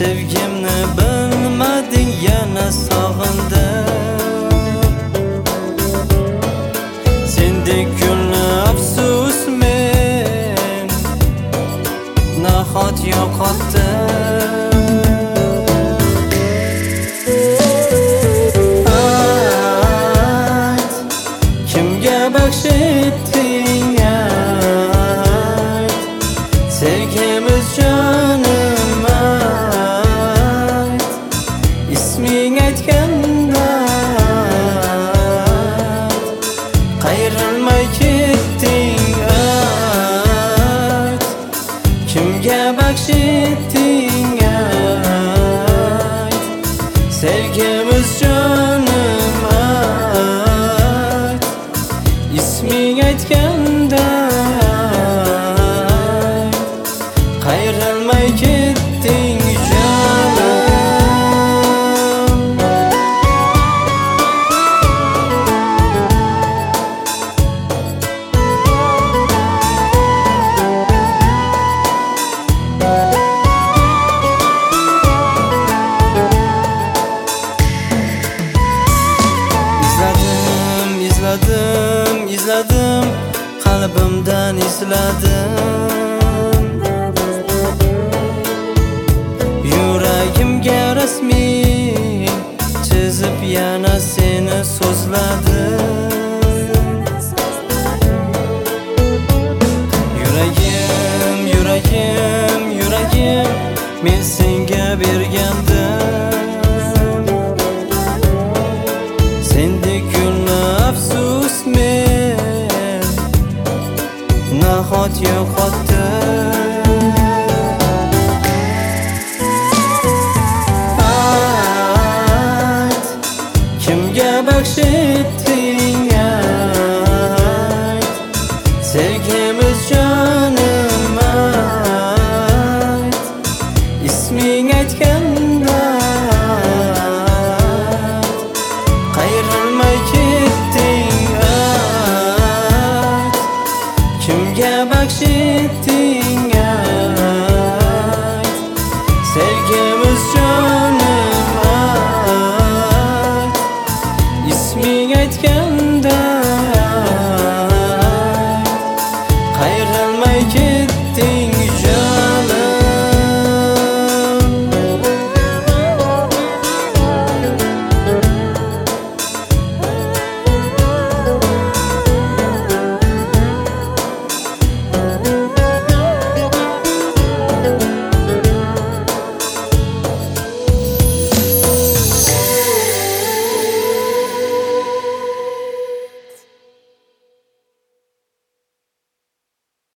Sevgimni bilmading, yana sog'indim. Sendek gulni afsus men nahot yo'qotdim. Ayt, kimga baxsh etding, ayt, sevgimiz jonim, ayt, isming aytganda qayrilmay ketding, ayt, kimga baxsh etding, ayt, sevgimiz jonim, ayt, isming aytganda qayrilmay ketding jonim. İzledim, qalbimdan izladim. Yuragimga rasmiy chizib yana seni so'zladim. Yuragim, yuragim, yuragim men senga bergandim. Sendek gulni afsus men nahot yo'qotdim. Ayt, kimga baxsh etding, ayt, sevgimiz jonim, ayt, isming aytgan